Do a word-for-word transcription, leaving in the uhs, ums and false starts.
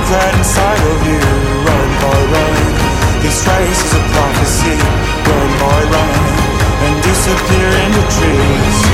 secret inside of you. Run, boy, run. This race is a prophecy. Run, boy, run. And disappear in the trees.